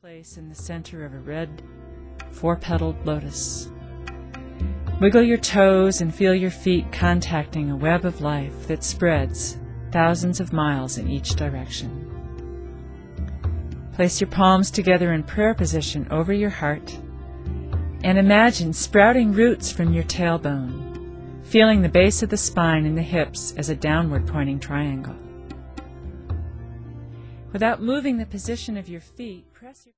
place in the center of a red, four-petaled lotus. Wiggle your toes and feel your feet contacting a web of life that spreads thousands of miles in each direction. Place your palms together in prayer position over your heart and imagine sprouting roots from your tailbone, feeling the base of the spine and the hips as a downward pointing triangle. Without moving the position of your feet, press your